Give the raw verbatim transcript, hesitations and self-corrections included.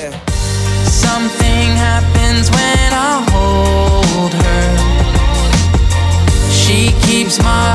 Something happens when I hold her. She keeps my